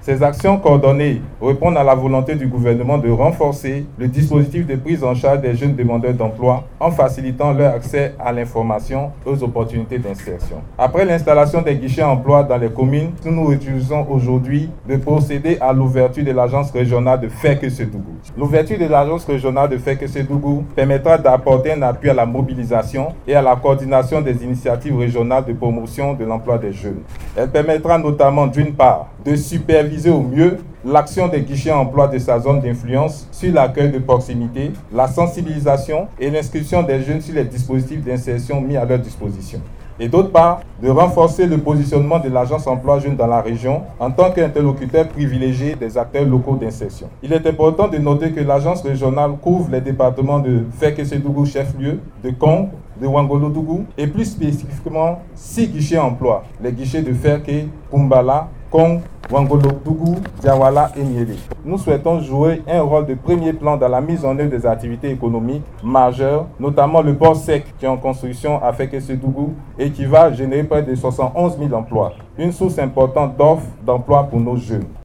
Ces actions coordonnées répondent à la volonté du gouvernement de renforcer le dispositif de prise en charge des jeunes demandeurs d'emploi en facilitant leur accès à l'information et aux opportunités d'insertion. Après l'installation des guichets emploi dans les communes, nous nous réjouissons aujourd'hui de procéder à l'ouverture de l'agence régionale de Fekese-Dougou. L'ouverture de l'agence régionale de Fekese-Dougou permettra d'apporter un appui à la mobilisation et à la coordination des initiatives régionales de promotion de l'emploi des jeunes. Elle permettra notamment, d'une part, de superviser au mieux l'action des guichets emploi de sa zone d'influence sur l'accueil de proximité, la sensibilisation et l'inscription des jeunes sur les dispositifs d'insertion mis à leur disposition. Et d'autre part, de renforcer le positionnement de l'agence emploi jeune dans la région en tant qu'interlocuteur privilégié des acteurs locaux d'insertion. Il est important de noter que l'agence régionale couvre les départements de Fekese-Dougou chef-lieu, de Kong, de Ouangolo-Dougou et plus spécifiquement 6 guichets emploi, les guichets de Ferke, Kumbala, Kong, Ouangolo-Dougou, Diawala et Niélé. Nous souhaitons jouer un rôle de premier plan dans la mise en œuvre des activités économiques majeures, notamment le port sec qui est en construction à Fekese-Dougou et qui va générer près de 71 000 emplois, une source importante d'offres d'emploi pour nos jeunes.